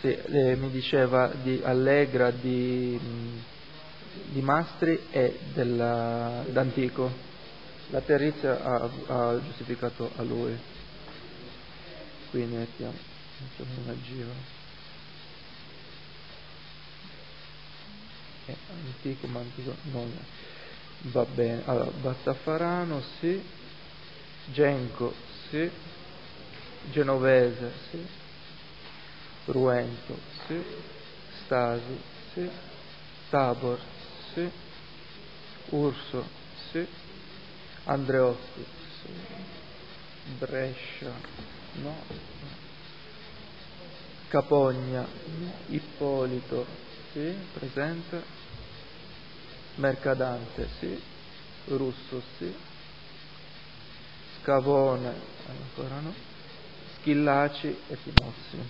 Sì, mi diceva di Allegra, di Mastri e d'Antico. La perizia ha giustificato a lui. Quindi mettiamo una gira. Antico, ma antico non è. Va bene. Allora, Battafarano, sì. Genco, sì. Genovese, sì. Ruento, sì. Stasi, sì. Tabor, sì. Urso, sì. Andreotti, sì. Brescia, no. Capogna, no. Ippolito, sì. Presente. Mercadante, sì. Russo, sì. Scavone, ancora no. Schillaci e Timozio.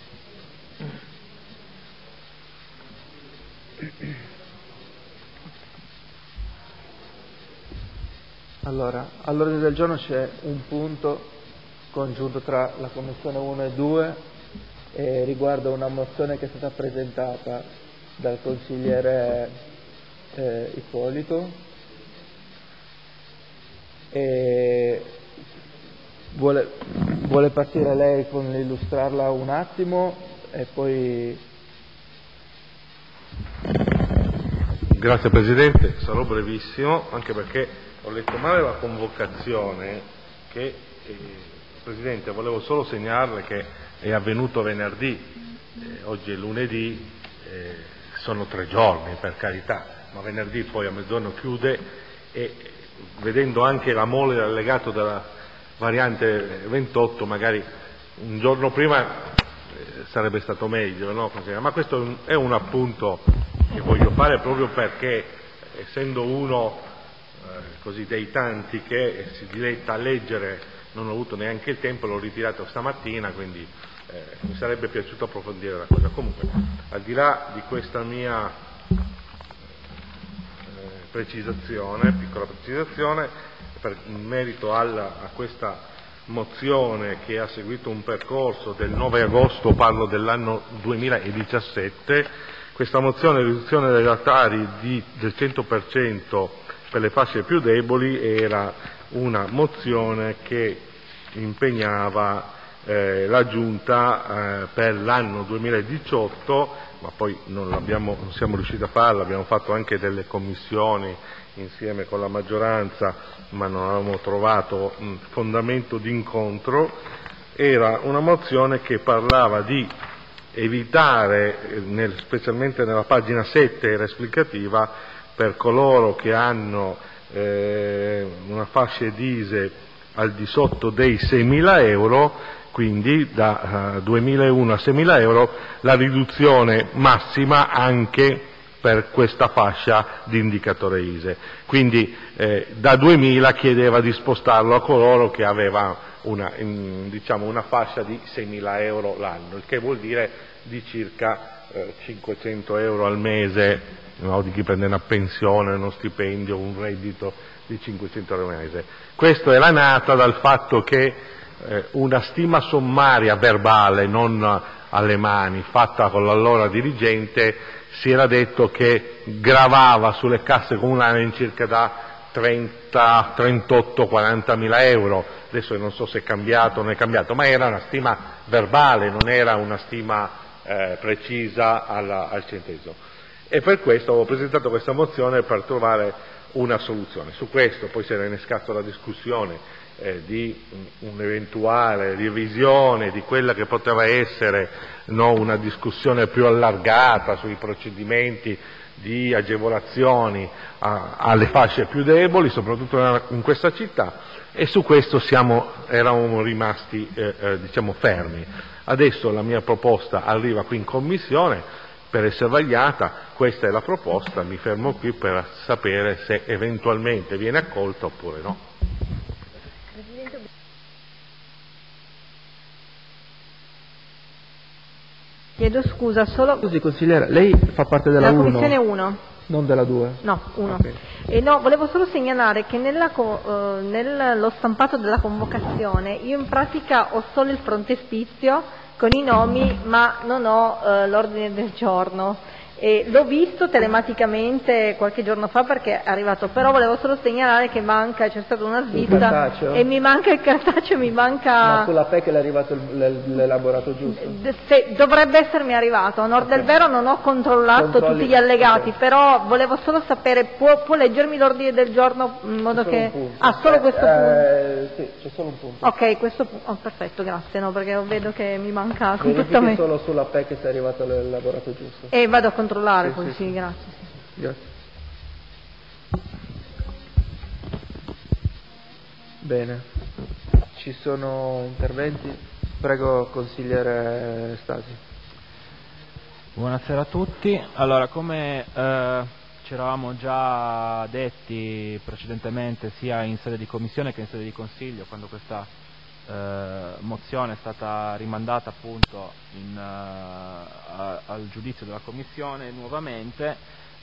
Allora, all'ordine del giorno c'è un punto congiunto tra la Commissione 1 e 2 e riguarda una mozione che è stata presentata dal consigliere Ippolito e vuole partire lei con l'illustrarla un attimo e poi... Grazie Presidente, sarò brevissimo anche perché ho letto male la convocazione che, Presidente, volevo solo segnalarle che è avvenuto venerdì, oggi è lunedì, sono 3 giorni per carità, ma venerdì poi a mezzogiorno chiude e vedendo anche la mole dell'allegato della variante 28 magari un giorno prima sarebbe stato meglio, no? Ma questo è un appunto che voglio fare proprio perché, essendo uno così dei tanti che si diletta a leggere, non ho avuto neanche il tempo, l'ho ritirato stamattina, quindi mi sarebbe piaciuto approfondire la cosa. Comunque, al di là di questa mia piccola precisazione, in merito a questa mozione che ha seguito un percorso del 9 agosto, parlo dell'anno 2017, questa mozione di riduzione dei datari del 100% per le fasce più deboli era una mozione che impegnava la Giunta per l'anno 2018, ma poi non siamo riusciti a farla, abbiamo fatto anche delle commissioni insieme con la maggioranza, ma non avevamo trovato fondamento d'incontro. Era una mozione che parlava di evitare, specialmente nella pagina 7 era esplicativa, per coloro che hanno una fascia d'ISEE al di sotto dei 6.000 euro, quindi da 2.001 a 6.000 euro, la riduzione massima anche per questa fascia di indicatore ISEE. Quindi da 2.000 chiedeva di spostarlo a coloro che aveva una fascia di 6.000 euro l'anno, il che vuol dire di circa 500 euro al mese, no? Di chi prende una pensione, uno stipendio, un reddito di 500 euro al mese. Questo era nata dal fatto che una stima sommaria verbale, non alle mani, fatta con l'allora dirigente, si era detto che gravava sulle casse comunali in circa da 30, 38, 40 mila euro. Adesso non so se è cambiato o non è cambiato, ma era una stima verbale, non era una stima precisa al centesimo. E per questo avevo presentato questa mozione per trovare una soluzione. Su questo poi si era innescata la discussione di un'eventuale revisione di quella che poteva essere, no, una discussione più allargata sui procedimenti di agevolazioni alle fasce più deboli, soprattutto in questa città, e su questo eravamo rimasti fermi. Adesso la mia proposta arriva qui in commissione per essere vagliata, questa è la proposta, mi fermo qui per sapere se eventualmente viene accolta oppure no. Chiedo scusa, solo... Scusi consigliere, lei fa parte della 1? Commissione 1. Non della 2? No, 1. Okay. E no, volevo solo segnalare che nello stampato della convocazione io in pratica ho solo il frontespizio con i nomi, ma non ho l'ordine del giorno. E l'ho visto telematicamente qualche giorno fa perché è arrivato, però volevo solo segnalare che manca, c'è stata una svista e mi manca il cartaceo, mi manca... Ma sulla PEC è arrivato l'elaborato giusto? Dovrebbe essermi arrivato, a onor del vero non ho controllato tutti gli allegati, però volevo solo sapere, può leggermi l'ordine del giorno in modo che... solo questo punto? Sì, c'è solo un punto. Ok, questo punto, perfetto, grazie, no, perché vedo che mi manca Verifichi completamente. solo sulla PEC se è arrivato l'elaborato giusto. E vado a controllare, Sì, poi sì. grazie. Grazie. Bene, ci sono interventi? Prego, consigliere Stasi. Buonasera a tutti. Allora, come ci eravamo già detti precedentemente sia in sede di commissione che in sede di consiglio, quando questa mozione è stata rimandata appunto al giudizio della commissione nuovamente,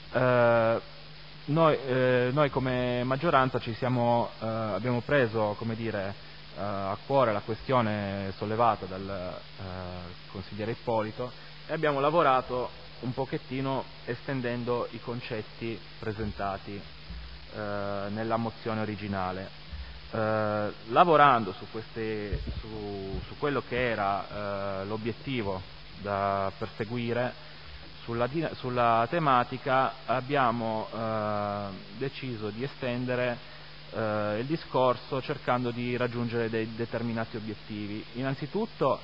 noi come maggioranza abbiamo preso, come dire, a cuore la questione sollevata dal consigliere Ippolito e abbiamo lavorato un pochettino estendendo i concetti presentati nella mozione originale. Lavorando su quello che era l'obiettivo da perseguire, sulla tematica, abbiamo deciso di estendere il discorso cercando di raggiungere dei determinati obiettivi. Innanzitutto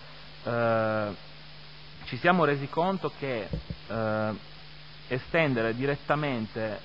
ci siamo resi conto che estendere direttamente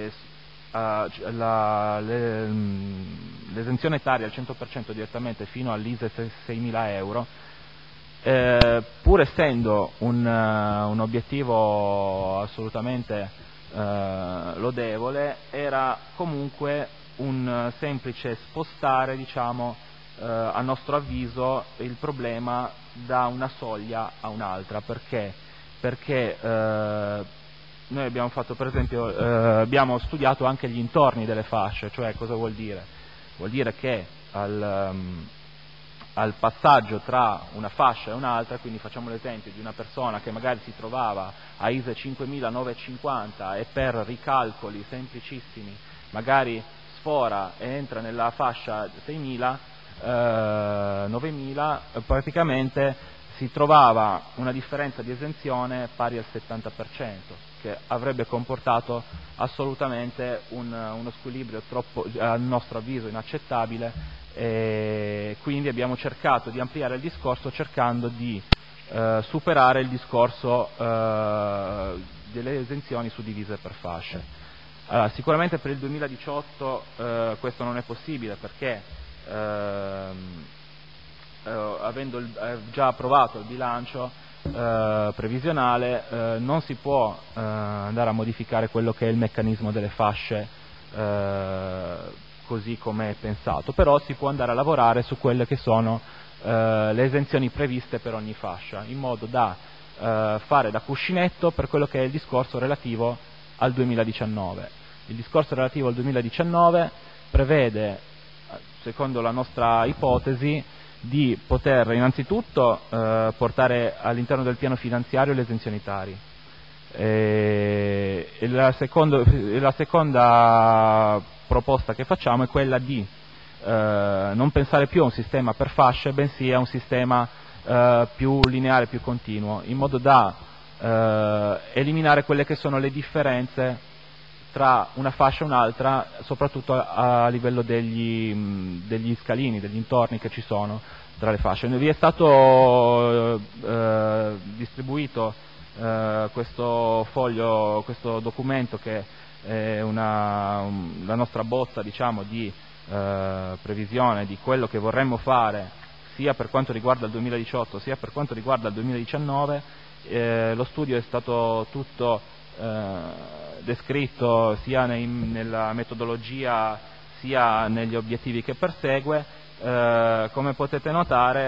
l'esenzione etaria al 100% direttamente fino all'ISE 6.000 euro, pur essendo un obiettivo assolutamente lodevole, era comunque un semplice spostare, diciamo, a nostro avviso, il problema da una soglia a un'altra. Perché noi abbiamo fatto, per esempio, abbiamo studiato anche gli intorni delle fasce, cioè cosa vuol dire? Vuol dire che al passaggio tra una fascia e un'altra, quindi facciamo l'esempio di una persona che magari si trovava a ISE 5.950 e per ricalcoli semplicissimi magari sfora e entra nella fascia 6.000, 9.000, praticamente si trovava una differenza di esenzione pari al 70%, che avrebbe comportato assolutamente uno squilibrio troppo, a nostro avviso, inaccettabile, e quindi abbiamo cercato di ampliare il discorso cercando di superare il discorso delle esenzioni suddivise per fasce. Allora, sicuramente per il 2018 questo non è possibile perché avendo già approvato il bilancio previsionale non si può andare a modificare quello che è il meccanismo delle fasce così come è pensato, però si può andare a lavorare su quelle che sono le esenzioni previste per ogni fascia, in modo da fare da cuscinetto per quello che è il discorso relativo al 2019. Il discorso relativo al 2019 prevede, secondo la nostra ipotesi, di poter innanzitutto portare all'interno del piano finanziario le esenzioni etarie. E la seconda proposta che facciamo è quella di non pensare più a un sistema per fasce, bensì a un sistema più lineare, più continuo, in modo da eliminare quelle che sono le differenze tra una fascia e un'altra, soprattutto a livello degli scalini, degli intorni che ci sono tra le fasce. Vi è stato distribuito questo foglio, questo documento che è la nostra bozza, diciamo, di previsione di quello che vorremmo fare sia per quanto riguarda il 2018 sia per quanto riguarda il 2019. Lo studio è stato tutto descritto sia nella metodologia sia negli obiettivi che persegue. Come potete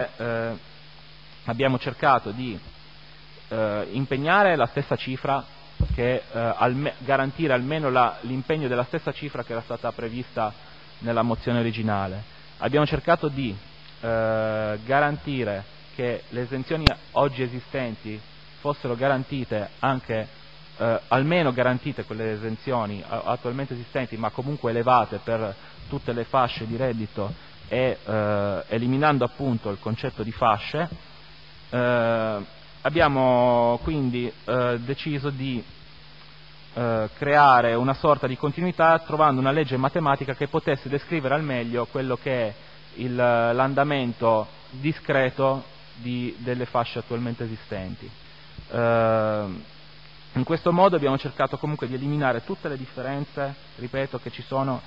notare abbiamo cercato di impegnare la stessa cifra che garantire almeno l'impegno della stessa cifra che era stata prevista nella mozione originale. Abbiamo cercato di garantire che le esenzioni oggi esistenti fossero garantite anche, almeno garantite quelle esenzioni attualmente esistenti, ma comunque elevate per tutte le fasce di reddito, e eliminando appunto il concetto di fasce. Abbiamo quindi deciso di creare una sorta di continuità, trovando una legge matematica che potesse descrivere al meglio quello che è l'andamento discreto delle fasce attualmente esistenti. In questo modo abbiamo cercato comunque di eliminare tutte le differenze, ripeto, che ci sono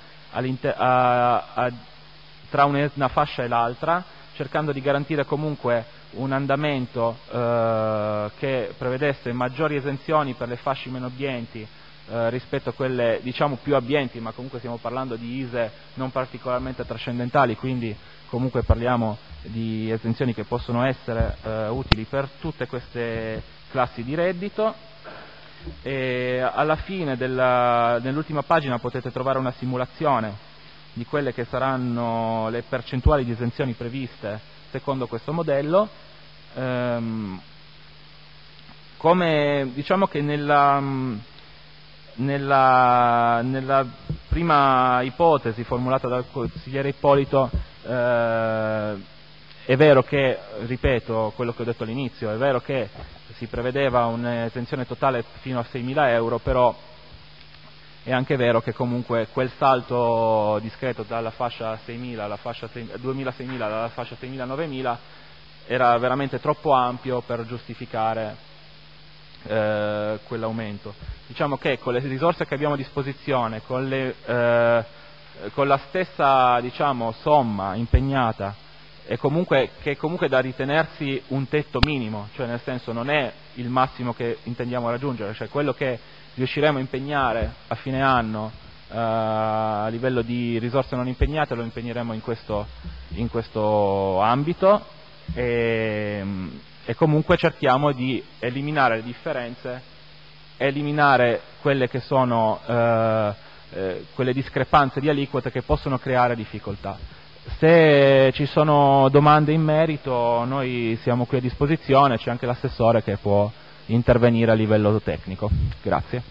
tra una fascia e l'altra, cercando di garantire comunque un andamento che prevedesse maggiori esenzioni per le fasce meno abbienti rispetto a quelle diciamo più abbienti, ma comunque stiamo parlando di ISEE non particolarmente trascendentali, quindi comunque parliamo di esenzioni che possono essere utili per tutte queste classi di reddito. E alla fine nell'ultima pagina potete trovare una simulazione di quelle che saranno le percentuali di esenzioni previste secondo questo modello. Come diciamo che nella prima ipotesi formulata dal consigliere Ippolito è vero che, ripeto quello che ho detto all'inizio, è vero che si prevedeva un'esenzione totale fino a 6.000 euro, però è anche vero che comunque quel salto discreto dalla fascia 6.000 alla fascia 2.000-6.000 alla fascia 6.000-9.000 era veramente troppo ampio per giustificare quell'aumento. Diciamo che con le risorse che abbiamo a disposizione, con la stessa diciamo, somma impegnata, che è comunque da ritenersi un tetto minimo, cioè nel senso non è il massimo che intendiamo raggiungere, cioè quello che riusciremo a impegnare a fine anno a livello di risorse non impegnate lo impegneremo in questo ambito, e comunque cerchiamo di eliminare le differenze, eliminare quelle che sono quelle discrepanze di aliquote che possono creare difficoltà. Se ci sono domande in merito noi siamo qui a disposizione, c'è anche l'assessore che può intervenire a livello tecnico. Grazie.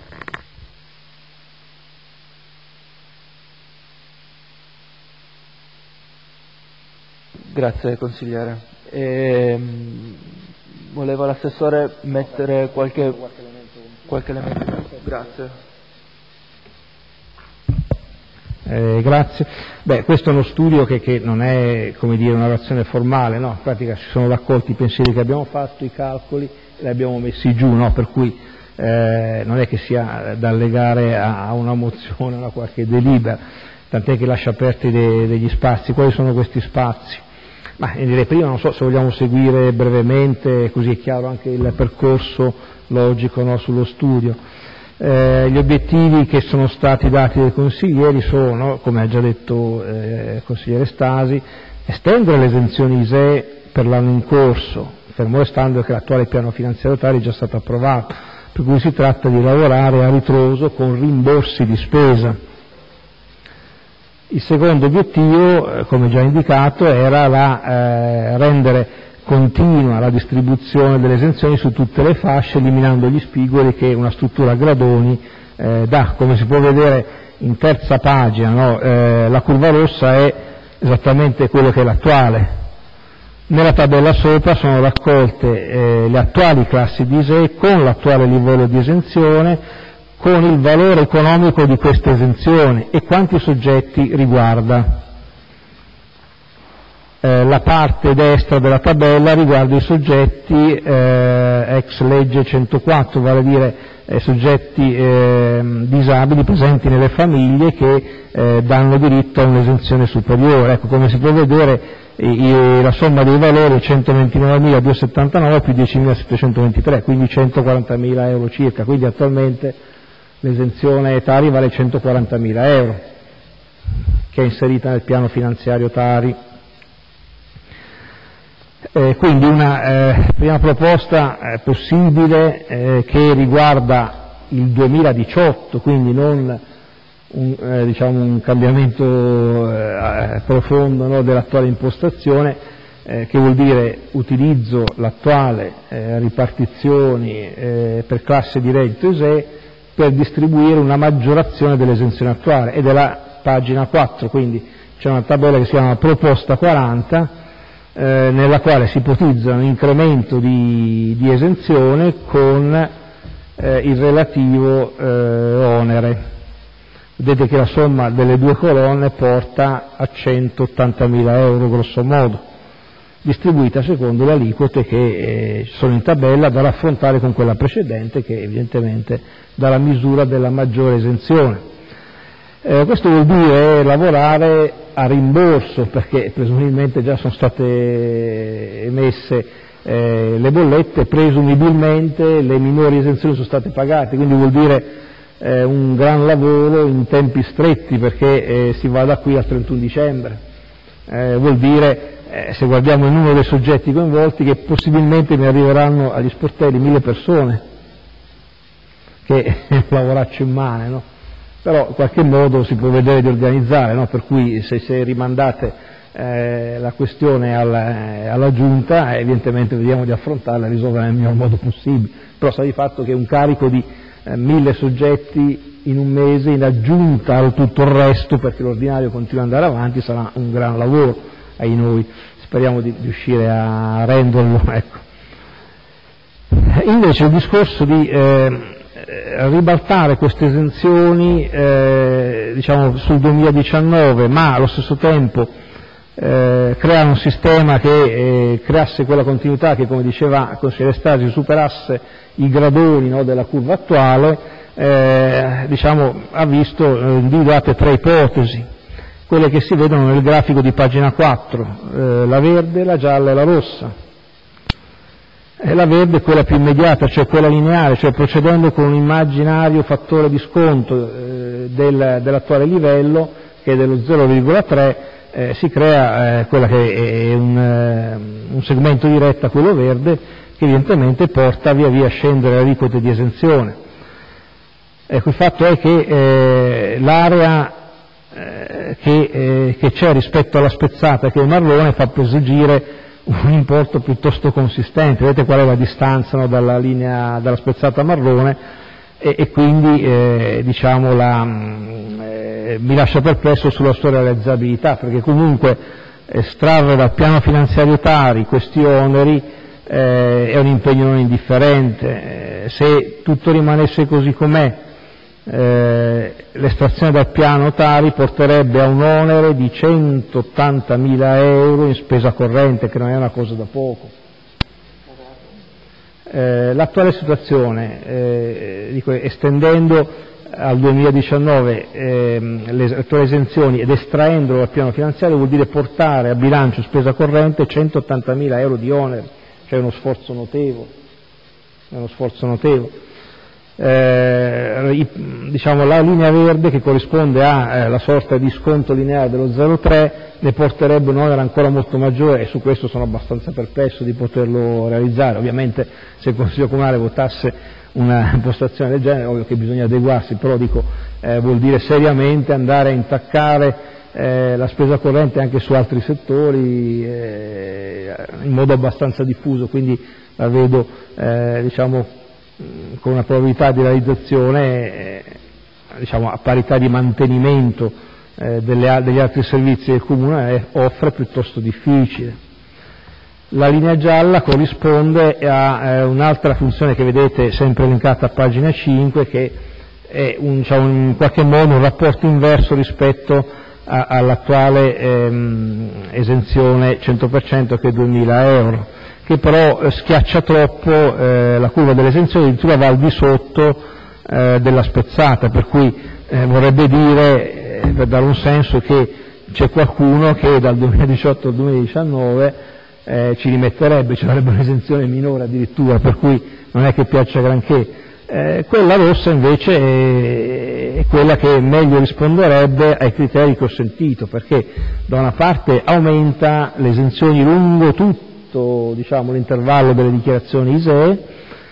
Grazie consigliere. Voleva l'assessore mettere qualche elemento. Grazie. Grazie. Questo è uno studio che non è, come dire, una relazione formale, no? In pratica si sono raccolti i pensieri che abbiamo fatto, i calcoli, li abbiamo messi giù, no? Per cui non è che sia da allegare a una mozione, a una qualche delibera, tant'è che lascia aperti degli spazi. Quali sono questi spazi? Ma direi prima, non so se vogliamo seguire brevemente, così è chiaro anche il percorso logico, no? Sullo studio. Gli obiettivi che sono stati dati dai consiglieri sono, come ha già detto il consigliere Stasi, estendere le esenzioni ISEE per l'anno in corso, fermo restando che l'attuale piano finanziario Tari è già stato approvato, per cui si tratta di lavorare a ritroso con rimborsi di spesa. Il secondo obiettivo, come già indicato, era rendere continua la distribuzione delle esenzioni su tutte le fasce, eliminando gli spigoli che una struttura a gradoni dà. Come si può vedere in terza pagina, no? La curva rossa è esattamente quello che è l'attuale. Nella tabella sopra sono raccolte le attuali classi di ISEE con l'attuale livello di esenzione, con il valore economico di queste esenzioni e quanti soggetti riguarda. La parte destra della tabella riguarda i soggetti ex legge 104, vale a dire soggetti disabili presenti nelle famiglie che danno diritto a un'esenzione superiore. Ecco, come si può vedere la somma dei valori è 129.279 più 10.723, quindi 140.000 euro circa, quindi attualmente l'esenzione Tari vale 140.000 euro, che è inserita nel piano finanziario Tari. Quindi una prima proposta possibile che riguarda il 2018, quindi non un cambiamento profondo, no, dell'attuale impostazione, che vuol dire utilizzo l'attuale ripartizioni per classe di reddito ISEE per distribuire una maggiorazione dell'esenzione attuale, ed è la pagina 4, quindi c'è una tabella che si chiama proposta 40, nella quale si ipotizza un incremento di esenzione con il relativo onere. Vedete che la somma delle due colonne porta a 180.000 euro grosso modo, distribuita secondo le aliquote che sono in tabella, da raffrontare con quella precedente, che evidentemente dà la misura della maggiore esenzione. Questo vuol dire lavorare a rimborso, perché presumibilmente già sono state emesse le bollette, presumibilmente le minori esenzioni sono state pagate, quindi vuol dire un gran lavoro in tempi stretti, perché si va da qui al 31 dicembre. Vuol dire, se guardiamo il numero dei soggetti coinvolti, che possibilmente ne arriveranno agli sportelli 1000 persone, che è un lavoraccio immane, no? Però in qualche modo si può vedere di organizzare, no? Per cui se rimandate la questione alla Giunta, evidentemente vediamo di affrontarla e risolverla nel miglior modo possibile, però sta di fatto che un carico di 1000 soggetti in un mese, in aggiunta al tutto il resto, perché l'ordinario continua ad andare avanti, sarà un gran lavoro ai noi, speriamo di riuscire a renderlo, ecco. Invece il discorso di ribaltare queste esenzioni sul 2019, ma allo stesso tempo creare un sistema che creasse quella continuità che, come diceva il consigliere Stasi, superasse i gradoni, no, della curva attuale, ha visto individuate tre ipotesi, quelle che si vedono nel grafico di pagina 4, la verde, la gialla e la rossa. La verde è quella più immediata, cioè quella lineare, cioè procedendo con un immaginario fattore di sconto dell'attuale livello, che è dello 0,3, si crea quella che è un segmento di retta, quello verde, che evidentemente porta via via a scendere le aliquote di esenzione. Ecco, il fatto è che l'area che c'è rispetto alla spezzata, che è marrone, fa presagire un importo piuttosto consistente. Vedete qual è la distanza, no, dalla spezzata marrone, e quindi mi lascia perplesso sulla sua realizzabilità, perché comunque estrarre dal piano finanziario Tari questi oneri è un impegno non indifferente. Se tutto rimanesse così com'è, l'estrazione dal piano Tari porterebbe a un onere di 180.000 euro in spesa corrente, che non è una cosa da poco. L'attuale situazione, estendendo al 2019 le attuali esenzioni ed estraendolo dal piano finanziario, vuol dire portare a bilancio spesa corrente 180.000 euro di onere, cioè uno sforzo notevole. La linea verde, che corrisponde alla sorta di sconto lineare dello 0,3, ne porterebbe un onere ancora molto maggiore, e su questo sono abbastanza perplesso di poterlo realizzare. Ovviamente se il Consiglio Comunale votasse una impostazione del genere, ovvio che bisogna adeguarsi, però vuol dire seriamente andare a intaccare la spesa corrente anche su altri settori in modo abbastanza diffuso, quindi la vedo con una probabilità di realizzazione a parità di mantenimento degli altri servizi che il Comune offre, piuttosto difficile. La linea gialla corrisponde a un'altra funzione che vedete sempre elencata a pagina 5, che è in qualche modo un rapporto inverso rispetto all'attuale esenzione 100%, che è 2.000 euro, che però schiaccia troppo la curva delle esenzioni, addirittura va al di sotto della spezzata, per cui vorrebbe dire, per dare un senso, che c'è qualcuno che dal 2018 al 2019 ci rimetterebbe, ci avrebbe un'esenzione minore addirittura, per cui non è che piaccia granché. Quella rossa invece è quella che meglio risponderebbe ai criteri che ho sentito, perché da una parte aumenta le esenzioni lungo tutto tutto diciamo, l'intervallo delle dichiarazioni ISEE,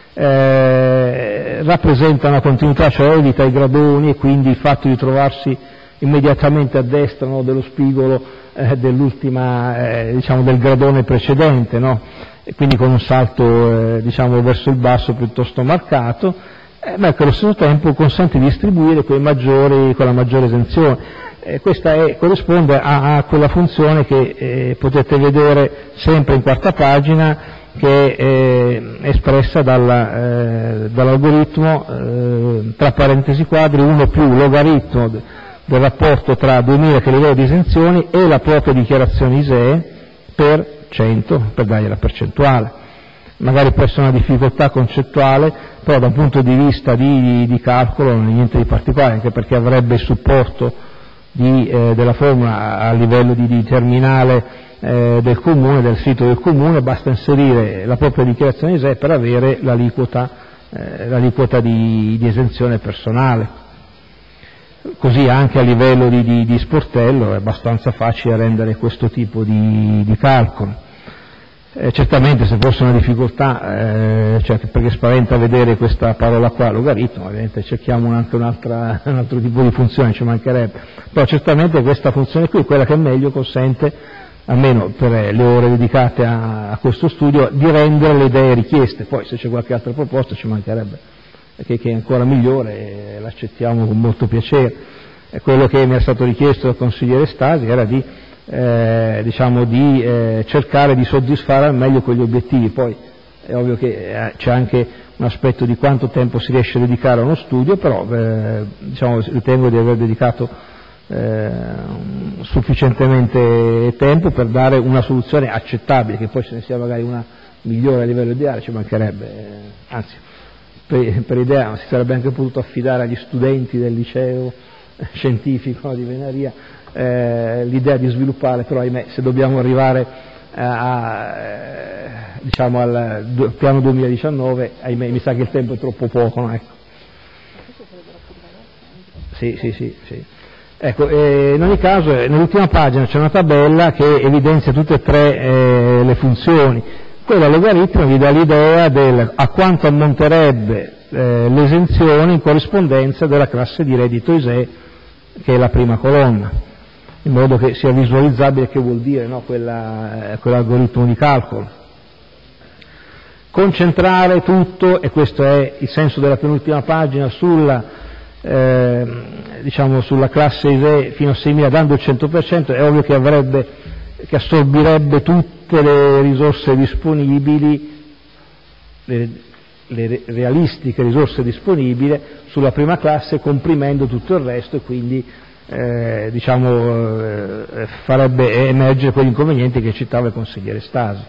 rappresenta una continuità, cioè evita i gradoni, e quindi il fatto di trovarsi immediatamente a destra, no, dello spigolo dell'ultima, diciamo, del gradone precedente, no? E quindi con un salto diciamo, verso il basso piuttosto marcato, ma che allo stesso tempo consente di distribuire quella maggiore esenzione. Questa corrisponde a quella funzione che potete vedere sempre in quarta pagina, che è espressa dall'algoritmo tra parentesi quadri 1 più logaritmo del rapporto tra 2000 che è il livello di esenzioni e la propria dichiarazione ISEE per 100, per dargli la percentuale. Magari può essere una difficoltà concettuale, però da un punto di vista di calcolo non è niente di particolare, anche perché avrebbe il supporto della formula a livello di terminale del comune, del sito del comune, basta inserire la propria dichiarazione ISEE per avere l'aliquota di esenzione personale. Così anche a livello di sportello è abbastanza facile rendere questo tipo di calcolo. Certamente se fosse una difficoltà, cioè perché spaventa vedere questa parola qua, logaritmo, ovviamente cerchiamo anche un altro tipo di funzione, ci mancherebbe, però certamente questa funzione qui è quella che meglio consente, almeno per le ore dedicate a questo studio, di rendere le idee richieste. Poi se c'è qualche altra proposta ci mancherebbe, che è ancora migliore, l'accettiamo con molto piacere. E quello che mi è stato richiesto dal consigliere Stasi era di cercare di soddisfare al meglio quegli obiettivi. Poi è ovvio che c'è anche un aspetto di quanto tempo si riesce a dedicare a uno studio, però ritengo di aver dedicato sufficientemente tempo per dare una soluzione accettabile. Che poi ce ne sia magari una migliore a livello ideale ci mancherebbe, anzi per idea si sarebbe anche potuto affidare agli studenti del liceo scientifico di Venaria l'idea di sviluppare, però ahimè se dobbiamo arrivare al piano 2019, ahimè mi sa che il tempo è troppo poco, no? Ecco. Sì. Ecco, in ogni caso nell'ultima pagina c'è una tabella che evidenzia tutte e tre le funzioni. Quella logaritmo vi dà l'idea a quanto ammonterebbe l'esenzione in corrispondenza della classe di reddito ISEE, che è la prima colonna, in modo che sia visualizzabile che vuol dire, no, quell'algoritmo di calcolo. Concentrare tutto, e questo è il senso della penultima pagina, sulla classe ISEE fino a 6.000 dando il 100%, è ovvio che assorbirebbe tutte le risorse disponibili, le realistiche risorse disponibili sulla prima classe, comprimendo tutto il resto, e quindi farebbe emergere quegli inconvenienti che citava il consigliere Stasi.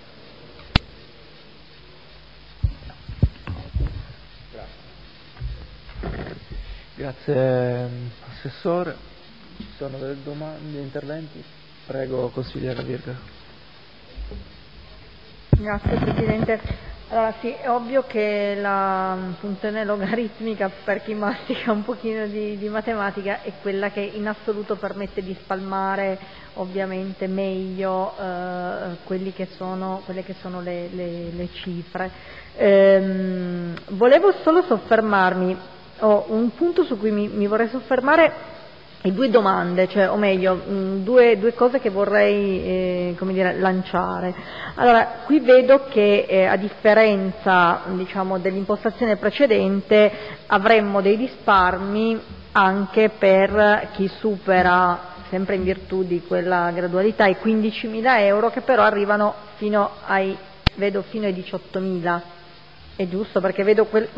Grazie Assessore. Ci sono delle domande, interventi? Prego consigliere Virga. Grazie Presidente. Allora sì, è ovvio che la funzione logaritmica, per chi mastica un pochino di matematica, è quella che in assoluto permette di spalmare ovviamente meglio quelle che sono le cifre. Volevo solo soffermarmi, un punto su cui mi vorrei soffermare, e due domande, cioè, o meglio, due cose che vorrei lanciare. Allora, qui vedo che a differenza dell'impostazione precedente avremmo dei risparmi anche per chi supera, sempre in virtù di quella gradualità, i 15.000 euro, che però arrivano fino ai 18.000. È giusto? Perché vedo quel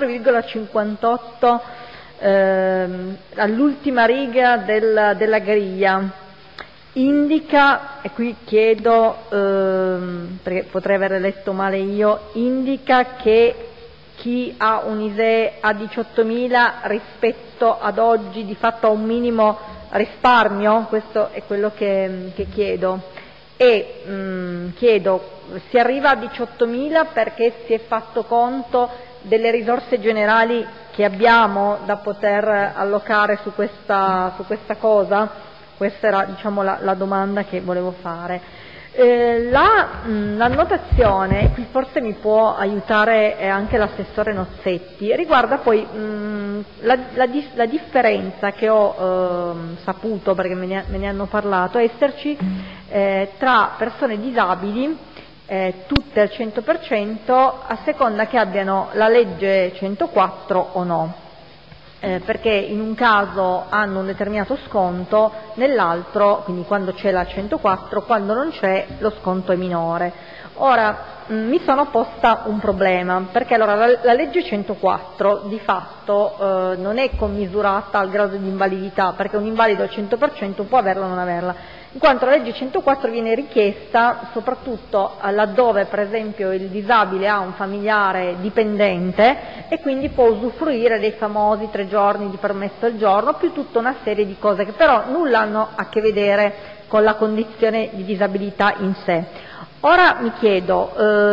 4,58 all'ultima riga della griglia indica, e qui chiedo perché potrei aver letto male io, indica che chi ha un ISEE a 18.000 rispetto ad oggi di fatto ha un minimo risparmio. Questo è quello che chiedo, e chiedo, si arriva a 18.000 perché si è fatto conto delle risorse generali che abbiamo da poter allocare su questa cosa? Questa era la domanda che volevo fare. L'annotazione, qui forse mi può aiutare anche l'assessore Nozzetti, riguarda poi la differenza che ho saputo, perché me ne hanno parlato, esserci tra persone disabili, tutte al 100%, a seconda che abbiano la legge 104 o no. Perché in un caso hanno un determinato sconto, nell'altro, quindi quando c'è la 104, quando non c'è lo sconto è minore. Ora, mi sono posta un problema, perché allora la legge 104 di fatto non è commisurata al grado di invalidità, perché un invalido al 100% può averla o non averla, in quanto la legge 104 viene richiesta soprattutto laddove per esempio il disabile ha un familiare dipendente e quindi può usufruire dei famosi 3 giorni di permesso al giorno, più tutta una serie di cose che però nulla hanno a che vedere con la condizione di disabilità in sé. Ora mi chiedo,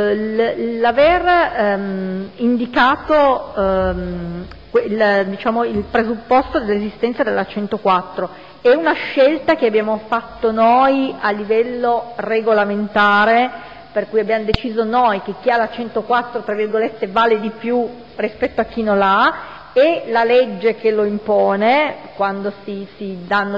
l'aver indicato il presupposto dell'esistenza della 104 è una scelta che abbiamo fatto noi a livello regolamentare, per cui abbiamo deciso noi che chi ha la 104 tra virgolette vale di più rispetto a chi non l'ha, e la legge che lo impone quando si danno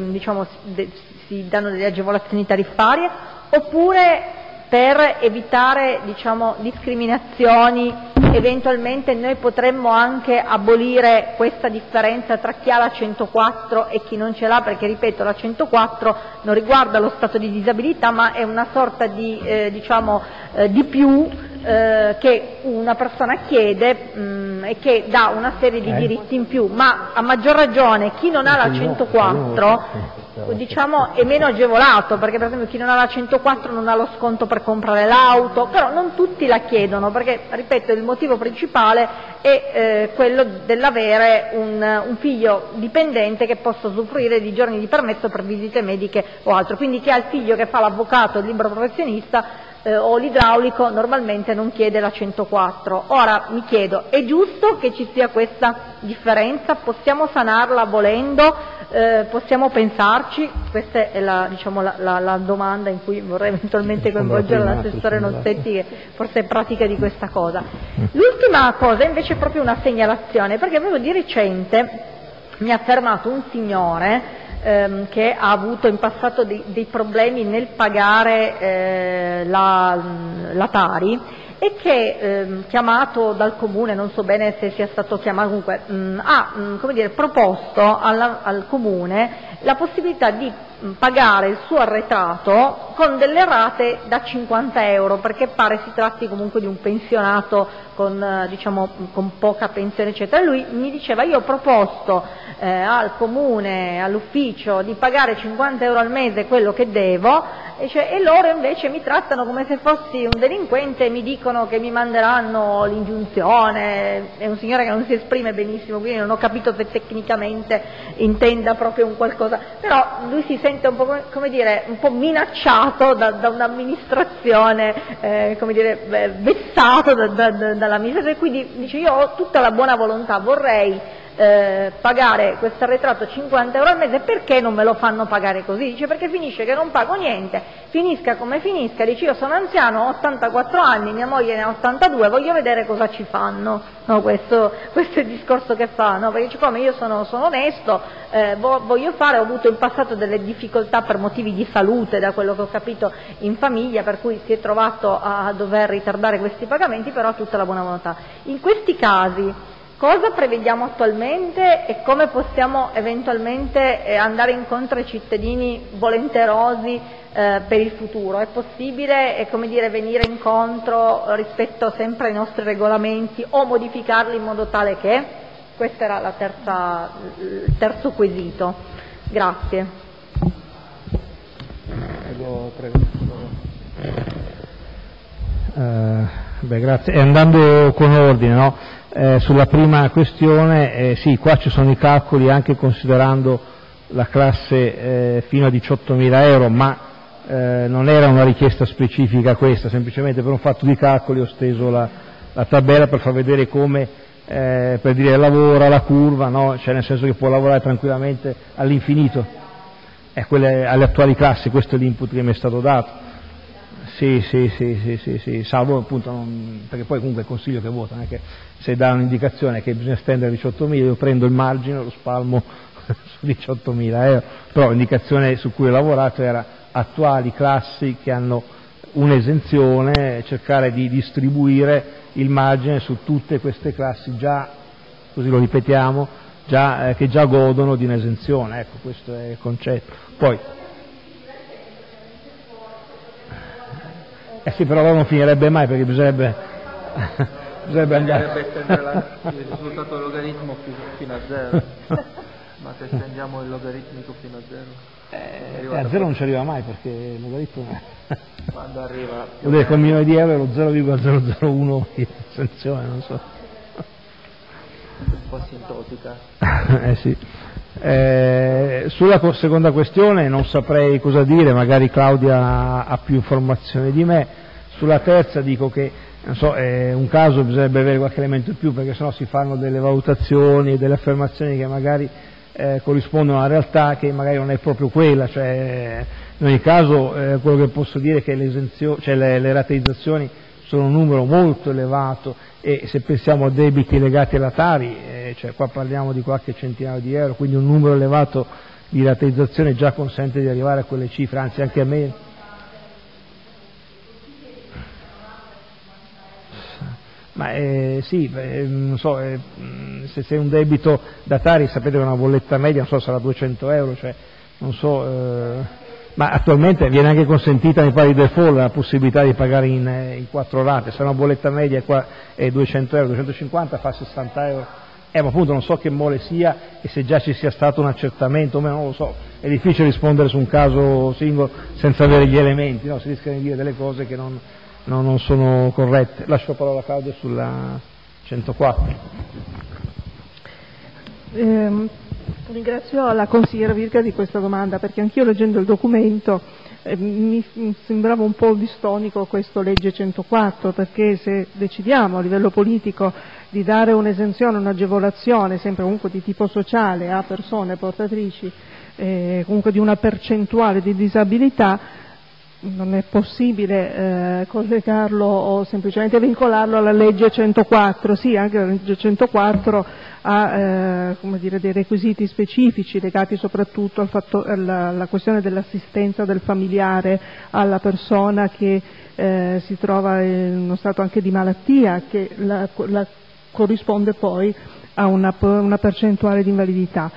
si danno delle agevolazioni tariffarie, oppure per evitare discriminazioni eventualmente noi potremmo anche abolire questa differenza tra chi ha la 104 e chi non ce l'ha, perché ripeto, la 104 non riguarda lo stato di disabilità, ma è una sorta di di più che una persona chiede e che dà una serie di diritti in più, ma a maggior ragione chi non ha la 104 è meno agevolato, perché per esempio chi non ha la 104 non ha lo sconto per comprare l'auto, però non tutti la chiedono, perché ripeto il motivo principale è quello dell'avere un figlio dipendente che possa usufruire di giorni di permesso per visite mediche o altro, quindi chi ha il figlio che fa l'avvocato, il libero professionista o l'idraulico normalmente non chiede la 104. Ora mi chiedo, è giusto che ci sia questa differenza? Possiamo sanarla volendo? Possiamo pensarci? Questa è la domanda in cui vorrei eventualmente coinvolgere l'assessore Nozzetti, che forse è pratica di questa cosa. L'ultima cosa invece è proprio una segnalazione, perché avevo di recente, mi ha fermato un signore che ha avuto in passato dei problemi nel pagare la Tari, e che chiamato dal comune, non so bene se sia stato chiamato, comunque ha proposto al comune la possibilità di pagare il suo arretrato con delle rate da 50 euro, perché pare si tratti comunque di un pensionato con poca pensione eccetera. E lui mi diceva: io ho proposto al comune, all'ufficio, di pagare 50 euro al mese quello che devo, e loro invece mi trattano come se fossi un delinquente e mi dicono che mi manderanno l'ingiunzione. È un signore che non si esprime benissimo, quindi non ho capito se tecnicamente intenda proprio un qualcosa, però lui si sente un po' un po' minacciato da un'amministrazione, vessato dall'amministrazione, quindi dice: io ho tutta la buona volontà, vorrei pagare questo arretrato 50 euro al mese, perché non me lo fanno pagare così? Dice: perché finisce che non pago niente, finisca come finisca, dice: io sono anziano, ho 84 anni, mia moglie ne ha 82, voglio vedere cosa ci fanno. No, questo è il discorso che fa, no? Perché come io sono onesto, voglio fare, ho avuto in passato delle difficoltà per motivi di salute, da quello che ho capito, in famiglia, per cui si è trovato a dover ritardare questi pagamenti, però ha tutta la buona volontà. In questi casi cosa prevediamo attualmente e come possiamo eventualmente andare incontro ai cittadini volenterosi per il futuro? È possibile venire incontro rispetto sempre ai nostri regolamenti o modificarli in modo tale che? Questo era il terzo quesito. Grazie. Grazie. E andando con ordine, no? Sulla prima questione, sì, qua ci sono i calcoli anche considerando la classe fino a 18.000 euro, ma non era una richiesta specifica questa, semplicemente per un fatto di calcoli ho steso la tabella per far vedere come, per dire, lavora la curva, no? Cioè nel senso che può lavorare tranquillamente all'infinito, alle attuali classi, questo è l'input che mi è stato dato. Sì, salvo appunto perché poi comunque il Consiglio che vota, non è che se dà un'indicazione che bisogna stendere 18.000, io prendo il margine e lo spalmo su 18.000 euro, però l'indicazione su cui ho lavorato era attuali classi che hanno un'esenzione, cercare di distribuire il margine su tutte queste classi già, così lo ripetiamo, che già godono di un'esenzione, ecco, questo è il concetto. Poi sì, però non finirebbe mai perché bisognerebbe andare. Estendere il risultato del logaritmo fino a 0. Ma se estendiamo il logaritmico fino a 0? A 0 non ci arriva mai perché il logaritmo quando arriva vuol dire che con milione di euro è lo 0,001 di estensione, non so. Un po' asintotica. Sì. Sulla seconda questione non saprei cosa dire, magari Claudia ha più informazioni di me. Sulla terza dico che non so, è un caso, bisognerebbe avere qualche elemento in più perché sennò si fanno delle valutazioni e delle affermazioni che magari corrispondono alla realtà che magari non è proprio quella, cioè in ogni caso quello che posso dire è che le rateizzazioni sono un numero molto elevato e se pensiamo a debiti legati alla Tari, cioè qua parliamo di qualche centinaio di euro, quindi un numero elevato di rateizzazione già consente di arrivare a quelle cifre, anzi anche a meno. Ma non so, se un debito da Tari, sapete che una bolletta media, non so, sarà 200 euro, cioè, non so, ma attualmente viene anche consentita nei pari default la possibilità di pagare in 4 rate, se una bolletta media è 200 euro, 250 fa 60 euro, ma appunto non so che mole sia e se già ci sia stato un accertamento o meno, non lo so, è difficile rispondere su un caso singolo senza avere gli elementi, no? Si rischiano di dire delle cose che non sono corrette. Lascio la parola a Claudia sulla 104. Ringrazio la consigliera Virga di questa domanda perché anch'io leggendo il documento mi sembrava un po' distonico questo legge 104, perché se decidiamo a livello politico di dare un'esenzione, un'agevolazione sempre comunque di tipo sociale a persone portatrici comunque di una percentuale di disabilità, non è possibile collegarlo o semplicemente vincolarlo alla legge 104, sì, anche la legge 104 ha dei requisiti specifici legati soprattutto alla questione dell'assistenza del familiare alla persona che si trova in uno stato anche di malattia, che la corrisponde poi a una percentuale di invalidità.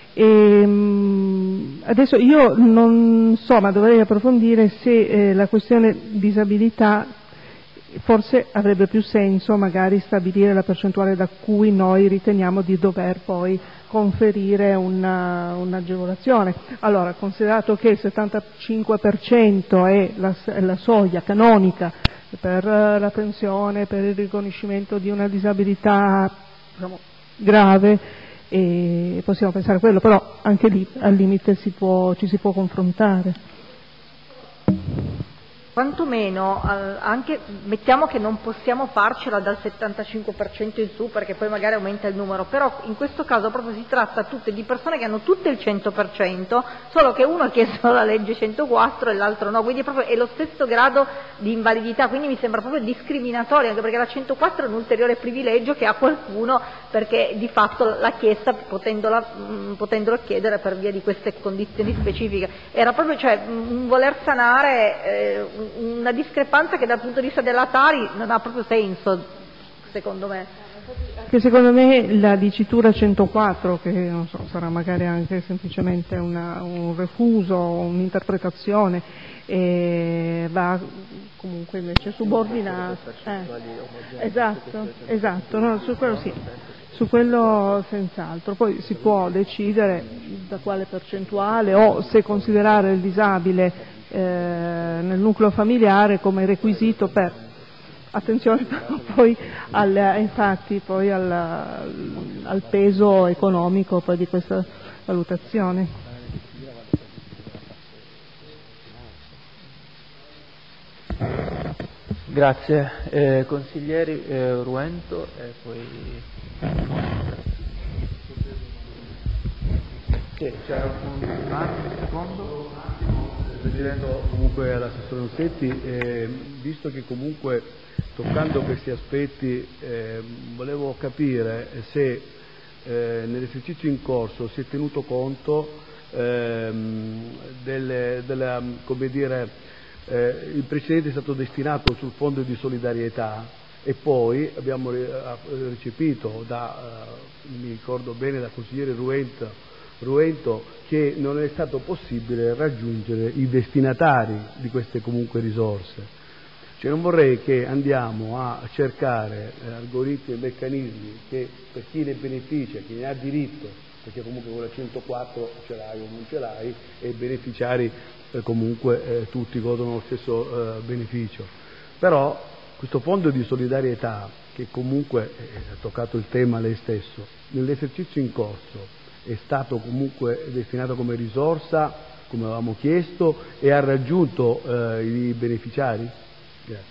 Adesso io non so, ma dovrei approfondire se la questione disabilità forse avrebbe più senso magari stabilire la percentuale da cui noi riteniamo di dover poi conferire un'agevolazione. Allora, considerato che il 75% è la soglia canonica per la pensione, per il riconoscimento di una disabilità, diciamo, grave, e possiamo pensare a quello, però anche lì al limite ci si può confrontare. Quantomeno, anche mettiamo che non possiamo farcela dal 75% in su perché poi magari aumenta il numero, però in questo caso proprio si tratta tutte di persone che hanno tutte il 100%, solo che uno ha chiesto la legge 104 e l'altro no, quindi è lo stesso grado di invalidità, quindi mi sembra proprio discriminatorio, anche perché la 104 è un ulteriore privilegio che ha qualcuno perché di fatto l'ha chiesta potendolo chiedere per via di queste condizioni specifiche. Era proprio un voler sanare una discrepanza che dal punto di vista della Tari non ha proprio senso, secondo me. Che secondo me la dicitura 104, che non so, sarà magari anche semplicemente un refuso, un'interpretazione, va comunque invece subordinata. Esatto, no, su quello sì. Su quello senz'altro, poi si può decidere da quale percentuale o se considerare il disabile nel nucleo familiare come requisito per, attenzione però poi al peso economico poi di questa valutazione. Grazie. Consiglieri Ruento e poi... C'era un secondo? Chiedo comunque all'assessore Nuzzetti, visto che comunque toccando questi aspetti volevo capire se nell'esercizio in corso si è tenuto conto come dire, il precedente è stato destinato sul fondo di solidarietà e poi abbiamo recepito mi ricordo bene, da consigliere Ruento che non è stato possibile raggiungere i destinatari di queste comunque risorse. Cioè non vorrei che andiamo a cercare algoritmi e meccanismi che per chi ne beneficia, chi ne ha diritto, perché comunque con la 104 ce l'hai o non ce l'hai, e i beneficiari comunque tutti godono lo stesso beneficio. Però questo fondo di solidarietà, che comunque ha toccato il tema lei stesso, nell'esercizio in corso è stato comunque destinato come risorsa, come avevamo chiesto, e ha raggiunto i beneficiari? Grazie.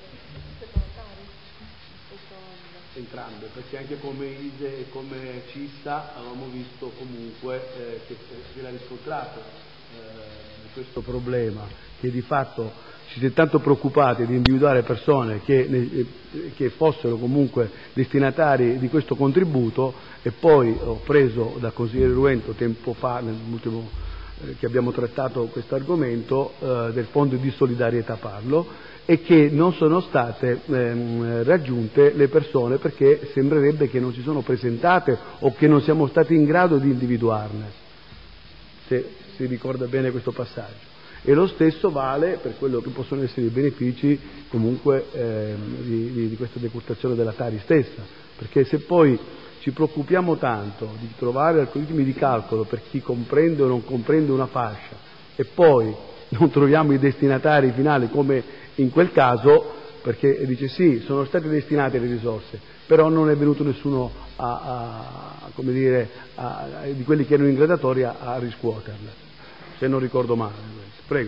Entrambe, perché anche come ISE e come CISA avevamo visto comunque che si era riscontrato questo problema, che di fatto ci si è tanto preoccupati di individuare persone che fossero comunque destinatari di questo contributo, e poi ho preso dal consigliere Ruento tempo fa, nell'ultimo che abbiamo trattato questo argomento, del fondo di solidarietà parlo, e che non sono state raggiunte le persone perché sembrerebbe che non si sono presentate o che non siamo stati in grado di individuarne, se si ricorda bene questo passaggio. E lo stesso vale per quello che possono essere i benefici comunque di questa decurtazione della Tari stessa, perché se poi ci preoccupiamo tanto di trovare algoritmi di calcolo per chi comprende o non comprende una fascia e poi non troviamo i destinatari finali, come in quel caso, perché dice sì, sono state destinate le risorse, però non è venuto nessuno come dire, di quelli che erano in graduatoria a riscuoterle, se non ricordo male. Prego.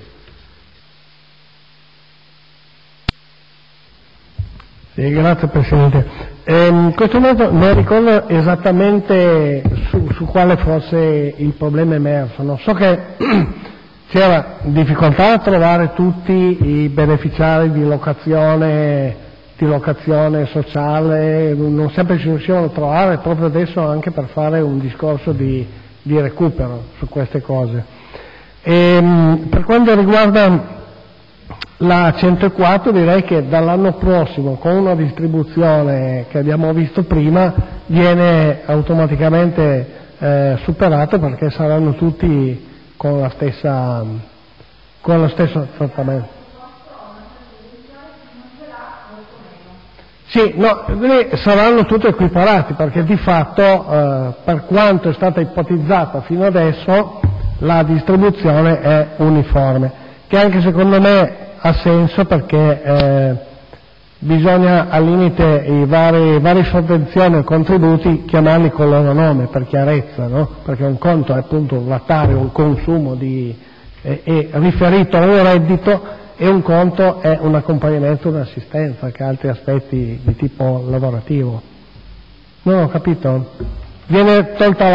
Sì, grazie Presidente. In questo momento non ricordo esattamente su quale fosse il problema emerso. Non so che c'era difficoltà a trovare tutti i beneficiari di locazione sociale, non sempre ci riuscivano a trovare proprio adesso anche per fare un discorso di recupero su queste cose. Per quanto riguarda la 104 direi che dall'anno prossimo, con una distribuzione che abbiamo visto prima, viene automaticamente superato, perché saranno tutti con lo stesso trattamento. Sì, no, saranno tutti equiparati, perché di fatto per quanto è stata ipotizzata fino adesso la distribuzione è uniforme, che anche secondo me ha senso, perché bisogna al limite i vari sovvenzioni e contributi chiamarli con il loro nome per chiarezza, no? Perché un conto è appunto un lattario, un consumo è riferito a un reddito, e un conto è un accompagnamento, un'assistenza, che ha altri aspetti di tipo lavorativo. Non ho capito? Viene tolta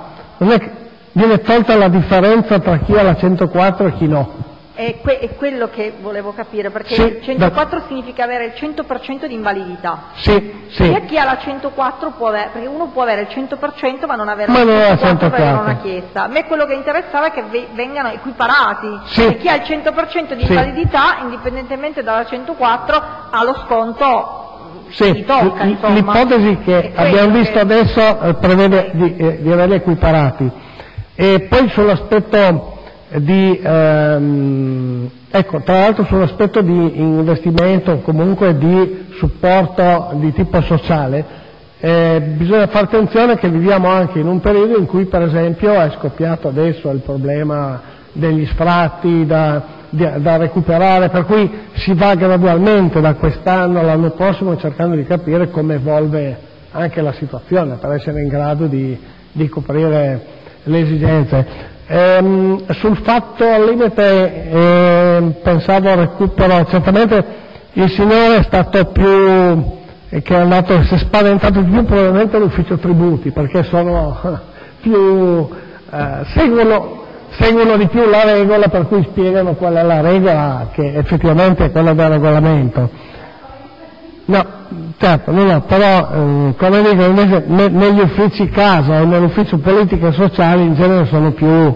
la differenza tra chi ha la 104 e chi no. È quello che volevo capire, perché sì, il 104 significa avere il 100% di invalidità. Sì. Sia chi ha la 104 può avere, perché uno può avere il 100% ma non avere la 104 perché non ha chiesta. A me quello che interessava è che vengano equiparati, sì. E chi ha il 100% di invalidità, indipendentemente dalla 104, ha lo sconto. Sì, l'ipotesi che abbiamo visto adesso prevede di averli equiparati. E poi sull'aspetto tra l'altro sull'aspetto di investimento, comunque di supporto di tipo sociale, bisogna fare attenzione che viviamo anche in un periodo in cui per esempio è scoppiato adesso il problema degli sfratti da recuperare, per cui si va gradualmente da quest'anno all'anno prossimo cercando di capire come evolve anche la situazione per essere in grado di coprire le esigenze. Sul fatto al limite pensavo al recupero, certamente il signore è stato più che è andato, si è spaventato di più probabilmente l'ufficio tributi, perché sono più seguono di più la regola, per cui spiegano qual è la regola, che effettivamente è quella del regolamento. No, certo, no, però come dico, invece negli uffici casa o nell'ufficio politiche sociali in genere sono più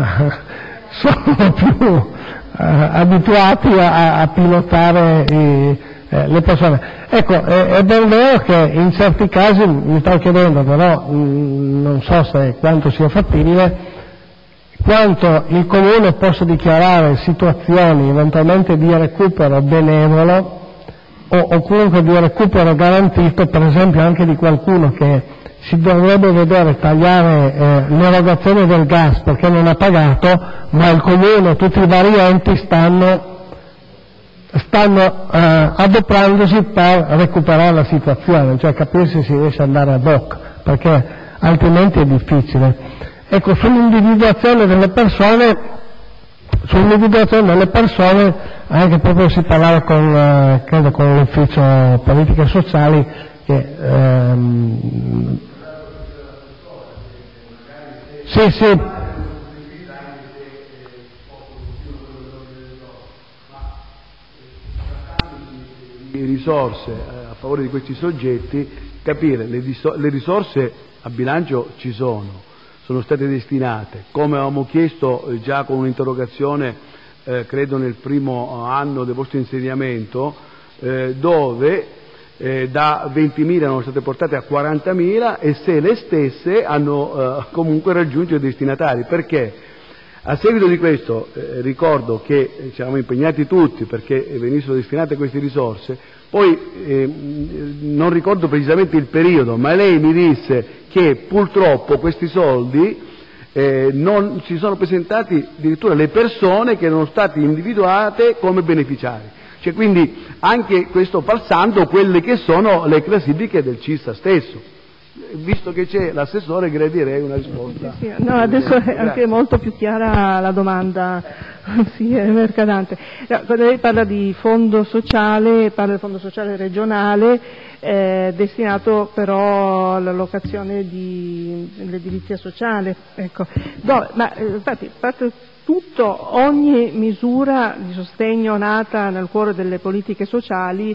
abituati a pilotare le persone. Ecco, è ben vero che in certi casi, mi sto chiedendo però, non so quanto sia fattibile, quanto il Comune possa dichiarare situazioni eventualmente di recupero benevolo o comunque di recupero garantito, per esempio anche di qualcuno che si dovrebbe vedere tagliare l'erogazione del gas perché non ha pagato, ma il Comune, tutti i vari enti stanno adoprandosi per recuperare la situazione, cioè capire se si riesce ad andare ad hoc, perché altrimenti è difficile. Ecco, sull'individuazione delle persone, anche proprio si parlava credo con l'ufficio politiche sociali, che sì. Di risorse a favore di questi soggetti, capire le risorse a bilancio ci sono state destinate, come avevamo chiesto già con un'interrogazione credo nel primo anno del vostro insediamento, dove da 20.000 erano state portate a 40.000 e se le stesse hanno comunque raggiunto i destinatari. Perché? A seguito di questo ricordo che ci eravamo impegnati tutti perché venissero destinate queste risorse, poi non ricordo precisamente il periodo, ma lei mi disse che purtroppo questi soldi non si sono presentati addirittura le persone che erano state individuate come beneficiari, cioè quindi anche questo falsando quelle che sono le classifiche del CISA stesso. Visto che c'è l'assessore, gradirei una risposta. Sì, no, adesso è anche molto più chiara la domanda, sì, è Mercadante. Quando lei parla di fondo sociale, parla del fondo sociale regionale, destinato però all'allocazione dell'edilizia sociale. Ecco. No, ma infatti, tutto, ogni misura di sostegno nata nel cuore delle politiche sociali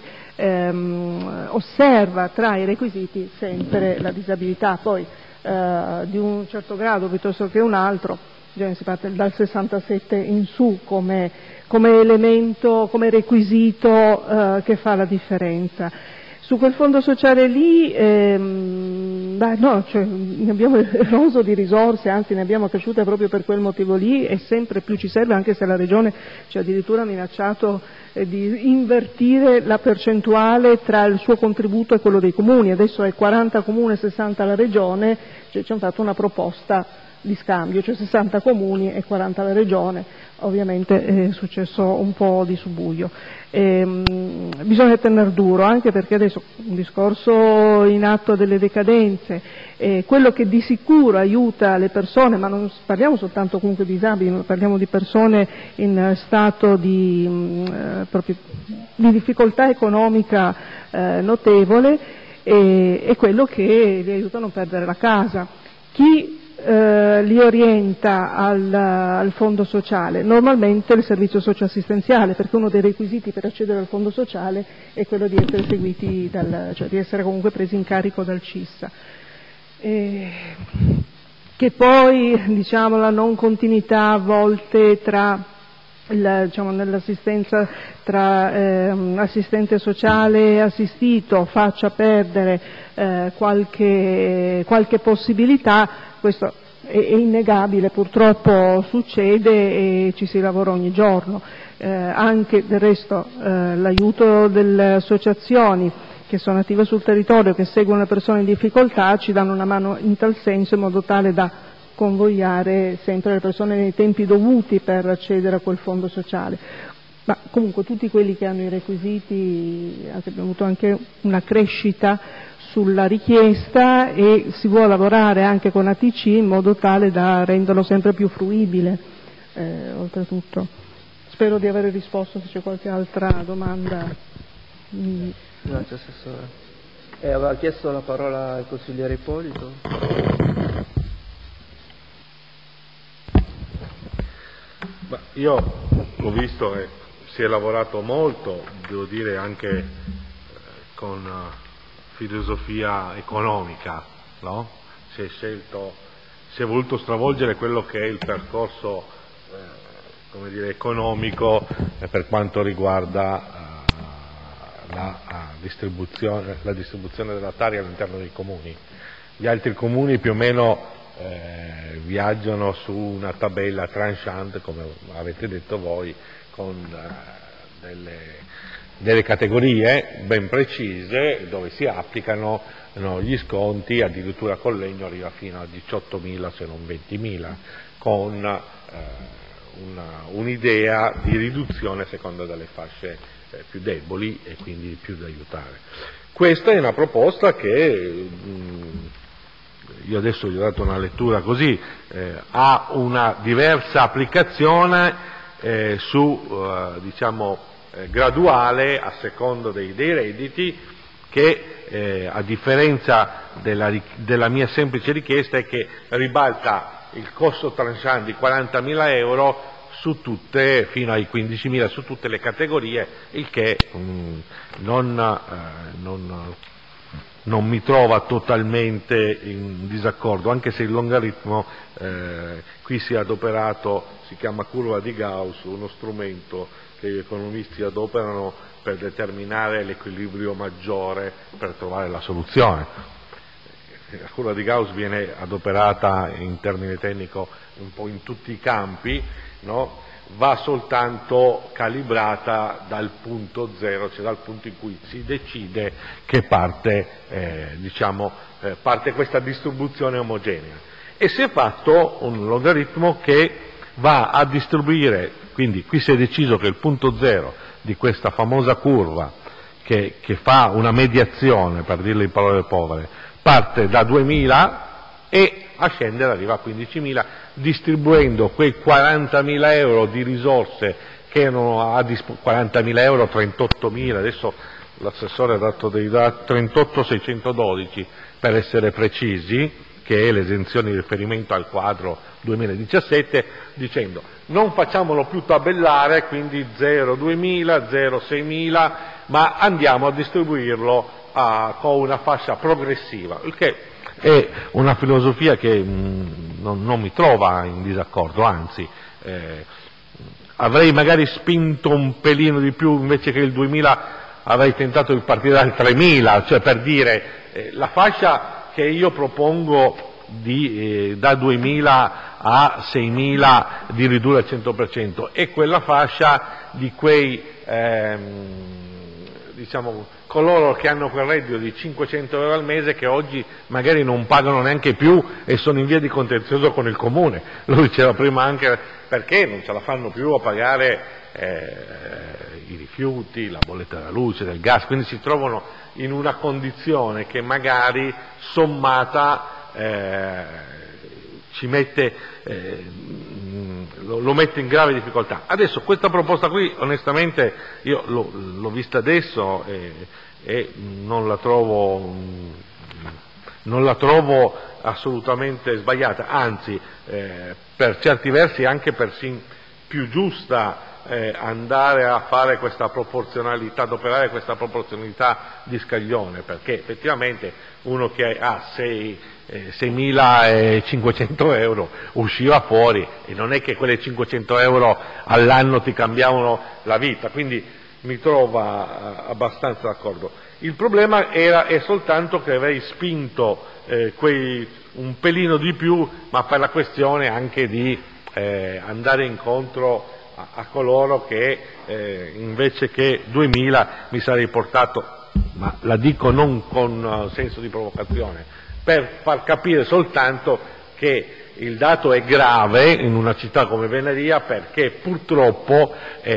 osserva tra i requisiti sempre la disabilità, poi di un certo grado piuttosto che un altro, si parte dal 67 in su come elemento, come requisito che fa la differenza. Su quel fondo sociale lì, ne abbiamo eroso di risorse, anzi ne abbiamo accresciute proprio per quel motivo lì e sempre più ci serve, anche se la Regione ci ha addirittura minacciato di invertire la percentuale tra il suo contributo e quello dei comuni. Adesso è 40 comuni e 60 la Regione, ci hanno fatto una proposta di scambio, cioè 60 comuni e 40 la Regione. Ovviamente è successo un po' di subbuglio. Bisogna tener duro, anche perché adesso un discorso in atto delle decadenze, quello che di sicuro aiuta le persone, ma non parliamo soltanto comunque di disabili, ma parliamo di persone in stato di difficoltà economica notevole, è quello che li aiuta a non perdere la casa. Chi li orienta al fondo sociale? Normalmente il servizio socioassistenziale, perché uno dei requisiti per accedere al fondo sociale è quello di essere seguiti cioè di essere comunque presi in carico dal CISA. Che poi la non continuità a volte nell'assistenza tra assistente sociale e assistito faccia perdere qualche possibilità, questo è innegabile, purtroppo succede e ci si lavora ogni giorno. Anche del resto l'aiuto delle associazioni che sono attive sul territorio, che seguono le persone in difficoltà, ci danno una mano in tal senso, in modo tale da convogliare sempre le persone nei tempi dovuti per accedere a quel fondo sociale. Ma comunque tutti quelli che hanno i requisiti, abbiamo avuto anche una crescita sulla richiesta e si vuole lavorare anche con ATC in modo tale da renderlo sempre più fruibile, oltretutto. Spero di aver risposto, se c'è qualche altra domanda. Grazie Assessore. Aveva chiesto la parola il consigliere Ippolito. io ho visto che si è lavorato molto, devo dire anche con filosofia economica, no? Si è voluto stravolgere quello che è il percorso come dire, economico per quanto riguarda la distribuzione della tari all'interno dei comuni. Gli altri comuni più o meno viaggiano su una tabella tranchant, come avete detto voi, con delle categorie ben precise dove si applicano gli sconti, addirittura con legno arriva fino a 18.000 se non 20.000, con un'idea di riduzione a seconda delle fasce più deboli e quindi più da aiutare. Questa è una proposta che io adesso gli ho dato una lettura così, ha una diversa applicazione graduale a secondo dei redditi, che a differenza della mia semplice richiesta è che ribalta il costo tranchant di 40.000 euro su tutte, fino ai 15.000 su tutte le categorie, il che non mi trova totalmente in disaccordo, anche se il logaritmo qui si è adoperato, si chiama curva di Gauss, uno strumento che gli economisti adoperano per determinare l'equilibrio maggiore per trovare la soluzione. La curva di Gauss viene adoperata in termine tecnico un po' in tutti i campi, no? Va soltanto calibrata dal punto zero, cioè dal punto in cui si decide che parte questa distribuzione omogenea. E si è fatto un logaritmo che va a distribuire, quindi qui si è deciso che il punto zero di questa famosa curva, che fa una mediazione, per dirlo in parole povere, parte da 2.000 e a scendere arriva a 15.000, distribuendo quei 40.000 euro di risorse che erano a 40.000 euro, 38.000, adesso l'assessore ha dato dei dati, 38.612 per essere precisi, che è l'esenzione di riferimento al quadro 2017, dicendo non facciamolo più tabellare, quindi 0,2.000, 0,6.000, ma andiamo a distribuirlo con una fascia progressiva, il che è una filosofia che non mi trova in disaccordo, anzi avrei magari spinto un pelino di più, invece che il 2.000 avrei tentato di partire dal 3.000, cioè per dire la fascia che io propongo da 2.000 a 6.000 di ridurre al 100% è quella fascia di quei coloro che hanno quel reddito di 500 euro al mese, che oggi magari non pagano neanche più e sono in via di contenzioso con il comune. Lo diceva prima anche perché non ce la fanno più a pagare i rifiuti, la bolletta della luce, del gas, quindi si trovano in una condizione che magari sommata lo mette in grave difficoltà. Adesso questa proposta qui onestamente io l'ho vista adesso e non la trovo assolutamente sbagliata, anzi per certi versi anche persino più giusta, andare a fare questa proporzionalità, ad operare questa proporzionalità di scaglione, perché effettivamente uno che ha 6.500 euro usciva fuori e non è che quelle 500 euro all'anno ti cambiavano la vita, quindi mi trova abbastanza d'accordo. Il problema è soltanto che avrei spinto un pelino di più, ma per la questione anche di andare incontro a coloro che invece che 2.000 mi sarei portato, ma la dico non con senso di provocazione, per far capire soltanto che il dato è grave in una città come Venaria, perché purtroppo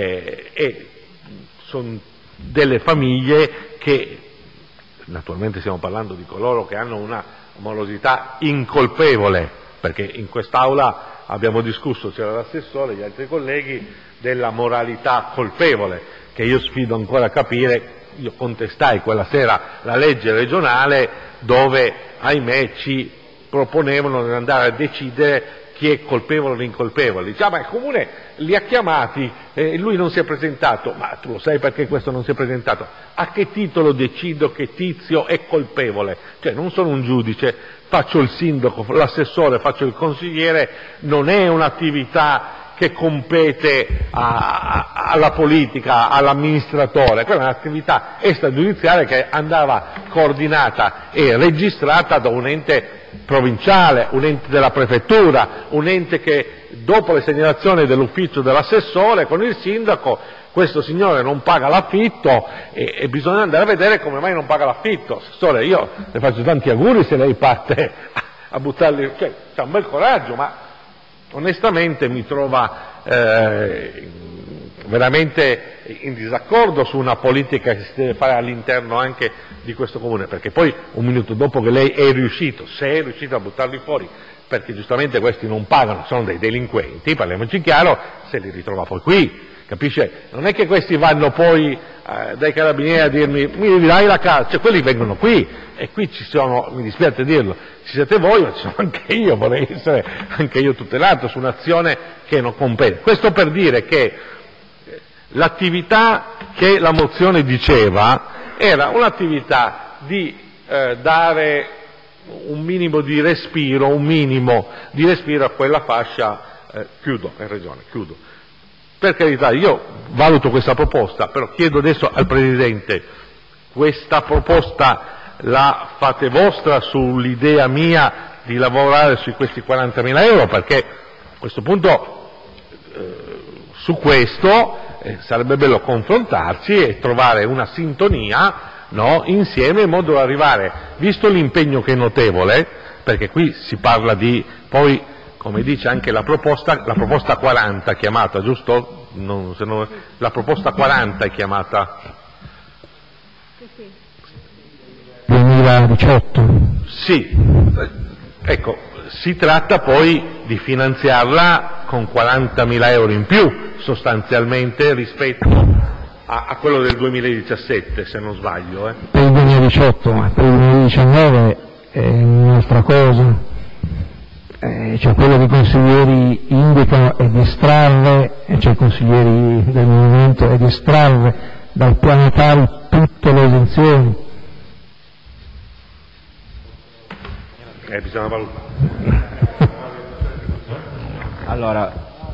sono delle famiglie che, naturalmente stiamo parlando di coloro che hanno una morosità incolpevole, perché in quest'Aula abbiamo discusso, c'era l'assessore e gli altri colleghi, della moralità colpevole, che io sfido ancora a capire. Io contestai quella sera la legge regionale dove, ahimè, ci proponevano di andare a decidere chi è colpevole o incolpevole. Dice, ma il comune li ha chiamati, lui non si è presentato, ma tu lo sai perché questo non si è presentato? A che titolo decido che Tizio è colpevole? Cioè non sono un giudice, faccio il sindaco, l'assessore, faccio il consigliere, non è un'attività che compete alla politica, all'amministratore, quella è un'attività extragiudiziale che andava coordinata e registrata da un ente provinciale, un ente della prefettura, un ente che dopo le segnalazioni dell'ufficio dell'assessore con il sindaco, questo signore non paga l'affitto e bisogna andare a vedere come mai non paga l'affitto. Assessore, io le faccio tanti auguri se lei parte a buttarli, cioè c'ha un bel coraggio, ma onestamente mi trova veramente in disaccordo su una politica che si deve fare all'interno anche di questo comune, perché poi un minuto dopo che lei è riuscito, se è riuscito a buttarli fuori, perché giustamente questi non pagano, sono dei delinquenti, parliamoci chiaro, se li ritrova poi qui, capisce? Non è che questi vanno poi dai carabinieri a dirmi mi ridai la casa, cioè quelli vengono qui e qui ci sono, mi dispiace dirlo, ci siete voi ma ci sono anche io, vorrei essere anche io tutelato su un'azione che non compete. Questo per dire che l'attività che la mozione diceva era un'attività di dare un minimo di respiro a quella fascia, chiudo, in Regione, chiudo. Per carità, io valuto questa proposta, però chiedo adesso al Presidente, questa proposta la fate vostra sull'idea mia di lavorare su questi 40.000 euro, perché a questo punto su questo sarebbe bello confrontarci e trovare una sintonia, no, insieme, in modo da arrivare, visto l'impegno che è notevole, perché qui si parla di, poi come dice anche la proposta 40 chiamata, giusto? La proposta 40 è chiamata? Sì. 2018. Sì, ecco, si tratta poi di finanziarla con 40.000 euro in più, sostanzialmente, rispetto a quello del 2017, se non sbaglio. Per il 2018, ma per il 2019 è un'altra cosa. Cioè quello che i consiglieri indicano è di estrarre, cioè i consiglieri del movimento, è di estrarre dal piano Tari tutte le esenzioni. Bisogna valutare. Allora,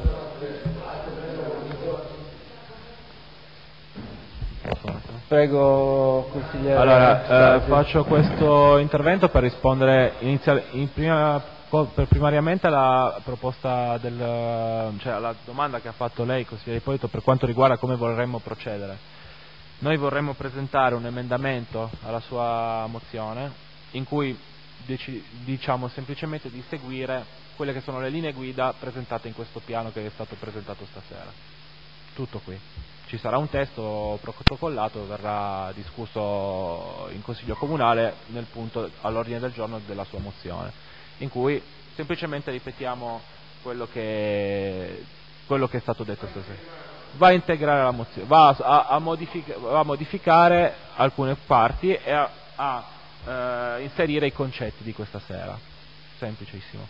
prego consigliere. Allora, faccio questo intervento per rispondere primariamente alla proposta cioè alla domanda che ha fatto lei, consigliere Ippolito, per quanto riguarda come vorremmo procedere. Noi vorremmo presentare un emendamento alla sua mozione in cui diciamo semplicemente di seguire quelle che sono le linee guida presentate in questo piano che è stato presentato stasera. Tutto qui. Ci sarà un testo protocollato, verrà discusso in Consiglio Comunale nel punto all'ordine del giorno della sua mozione, in cui semplicemente ripetiamo quello che è stato detto stasera. Va a integrare la mozione, va a modificare alcune parti e a inserire i concetti di questa sera, semplicissimo,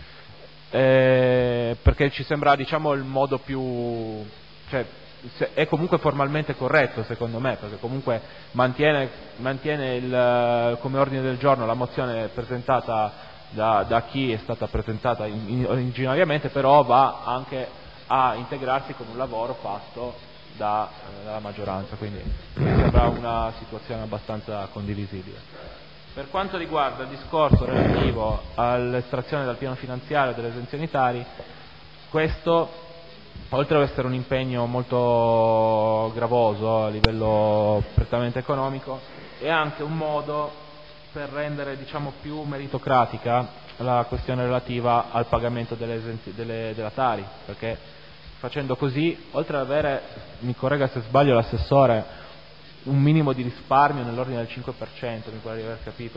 perché ci sembra, diciamo, il modo più, cioè è comunque formalmente corretto secondo me, perché comunque mantiene come ordine del giorno la mozione presentata da chi è stata presentata originariamente, però va anche a integrarsi con un lavoro fatto dalla maggioranza, quindi mi sembra una situazione abbastanza condivisibile. Per quanto riguarda il discorso relativo all'estrazione dal piano finanziario delle esenzioni Tari, questo, oltre ad essere un impegno molto gravoso a livello prettamente economico, è anche un modo per rendere, diciamo, più meritocratica la questione relativa al pagamento della Tari, perché facendo così, oltre ad avere, mi corregga se sbaglio l'assessore, un minimo di risparmio nell'ordine del 5%, mi pare di aver capito,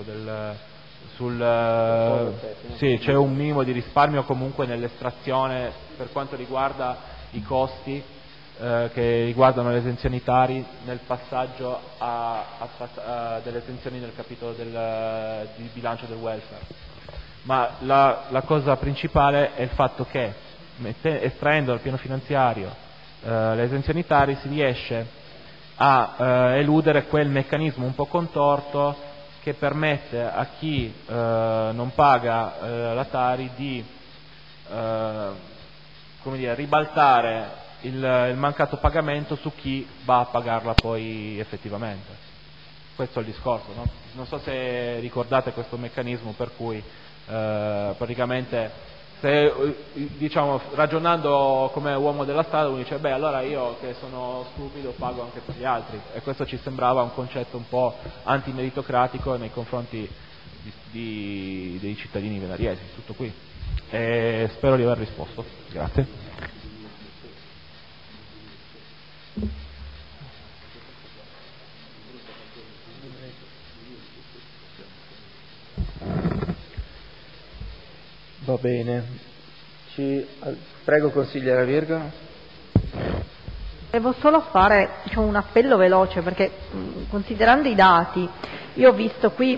sì, c'è un minimo di risparmio comunque nell'estrazione per quanto riguarda i costi che riguardano le esenzioni Tari nel passaggio delle esenzioni nel capitolo di bilancio del welfare. ma la cosa principale è il fatto che estraendo dal piano finanziario le esenzioni Tari si riesce a eludere quel meccanismo un po' contorto che permette a chi non paga la Tari di ribaltare il mancato pagamento su chi va a pagarla poi effettivamente. Questo è il discorso, no? Non so se ricordate questo meccanismo per cui praticamente se ragionando come uomo della strada uno dice allora io che sono stupido pago anche per gli altri, e questo ci sembrava un concetto un po' antimeritocratico nei confronti dei cittadini venariesi. Tutto qui, e spero di aver risposto. Grazie. Va bene. Prego, consigliera Virga. Devo solo fare un appello veloce, perché considerando i dati, io ho visto qui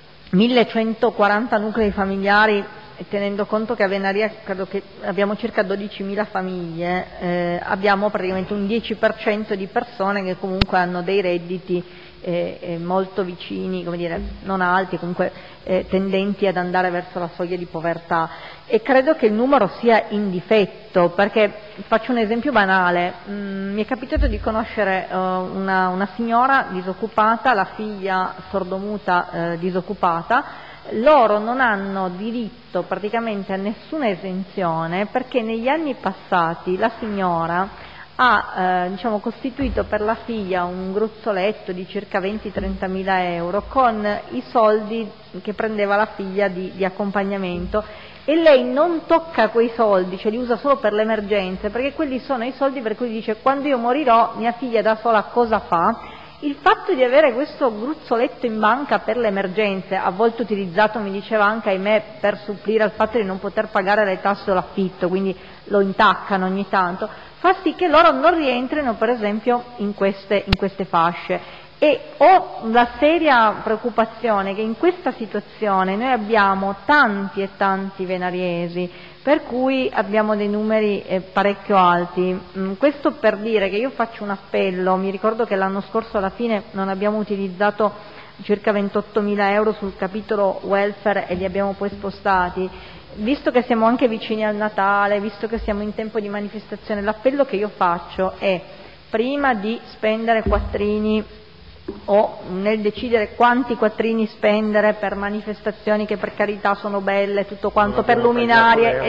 1140 nuclei familiari, e tenendo conto che a Venaria credo che abbiamo circa 12.000 famiglie, abbiamo praticamente un 10% di persone che comunque hanno dei redditi molto vicini, non alti, comunque tendenti ad andare verso la soglia di povertà, e credo che il numero sia in difetto, perché faccio un esempio banale. Mi è capitato di conoscere una signora disoccupata, la figlia sordomuta disoccupata. Loro non hanno diritto praticamente a nessuna esenzione, perché negli anni passati la signora ha costituito per la figlia un gruzzoletto di circa 20-30 mila euro con i soldi che prendeva la figlia di accompagnamento, e lei non tocca quei soldi, li usa solo per le emergenze, perché quelli sono i soldi per cui dice: quando io morirò mia figlia da sola cosa fa? Il fatto di avere questo gruzzoletto in banca per le emergenze, a volte utilizzato, mi diceva, anche ahimè per supplire al fatto di non poter pagare le tasse o l'affitto, quindi lo intaccano ogni tanto, fa sì che loro non rientrino per esempio in queste fasce. E ho la seria preoccupazione che in questa situazione noi abbiamo tanti e tanti venariesi, per cui abbiamo dei numeri parecchio alti. Questo per dire che io faccio un appello. Mi ricordo che l'anno scorso alla fine non abbiamo utilizzato circa 28.000 euro sul capitolo welfare e li abbiamo poi spostati. Visto che siamo anche vicini al Natale, visto che siamo in tempo di manifestazione, l'appello che io faccio è: prima di spendere quattrini o nel decidere quanti quattrini spendere per manifestazioni che per carità sono belle, tutto quanto, per luminarie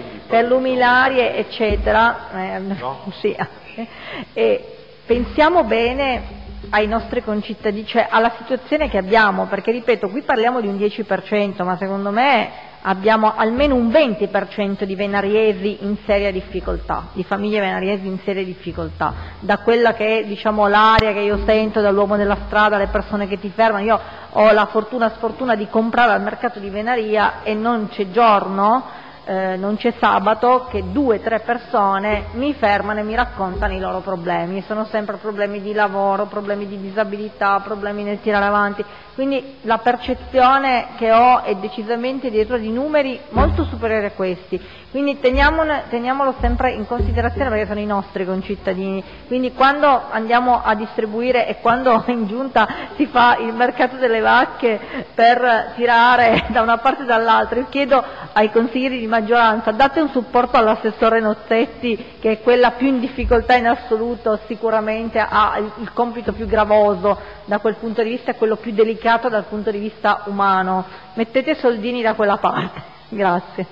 eccetera, sì, e pensiamo bene ai nostri concittadini, cioè alla situazione che abbiamo, perché ripeto, qui parliamo di un 10%, ma secondo me abbiamo almeno un 20% di venariesi in seria difficoltà, di famiglie venariesi in seria difficoltà, da quella che è l'aria che io sento dall'uomo della strada, le persone che ti fermano. Io ho la sfortuna di comprare al mercato di Venaria e non c'è giorno, non c'è sabato che 2-3 persone mi fermano e mi raccontano i loro problemi, sono sempre problemi di lavoro, problemi di disabilità, problemi nel tirare avanti. Quindi la percezione che ho è decisamente dietro di numeri molto superiori a questi, quindi teniamolo sempre in considerazione, perché sono i nostri concittadini. Quindi quando andiamo a distribuire e quando in giunta si fa il mercato delle vacche per tirare da una parte e dall'altra, io chiedo ai consiglieri di maggioranza: date un supporto all'assessore Nozzetti, che è quella più in difficoltà in assoluto, sicuramente ha il compito più gravoso da quel punto di vista, è quello più delicato dal punto di vista umano. Mettete soldini da quella parte. Grazie.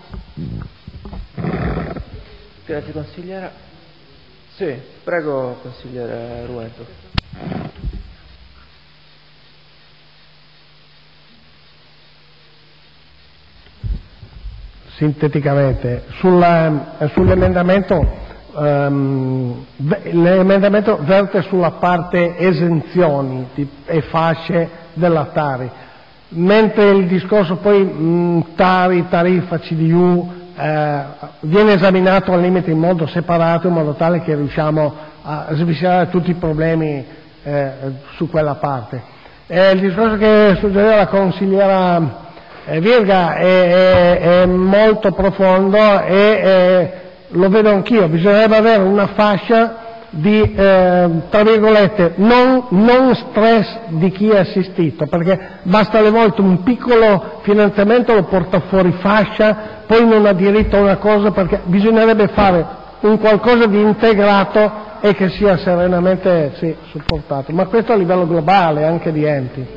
Grazie consigliera. Sì, prego consigliere Ruento. Sinteticamente, sull'emendamento, l'emendamento verte sulla parte esenzioni e fasce della Tari, mentre il discorso poi Tari, tariffa, CDU viene esaminato al limite in modo separato, in modo tale che riusciamo a sviscerare tutti i problemi su quella parte. Il discorso che suggereva la consigliera Virga è molto profondo e lo vedo anch'io, bisognerebbe avere una fascia di, tra virgolette, non stress di chi è assistito, perché basta alle volte un piccolo finanziamento lo porta fuori fascia, poi non ha diritto a una cosa, perché bisognerebbe fare un qualcosa di integrato e che sia serenamente supportato, ma questo a livello globale, anche di enti.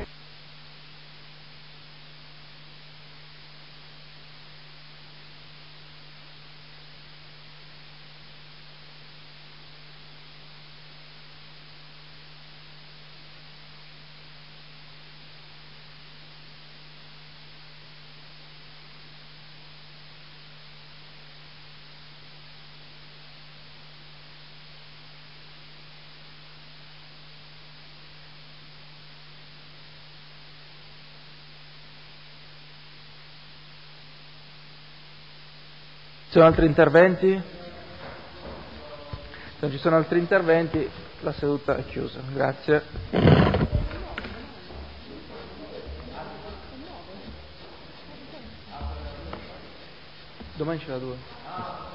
Ci sono altri interventi? Se non ci sono altri interventi, la seduta è chiusa. Grazie. Domani c'è la 2.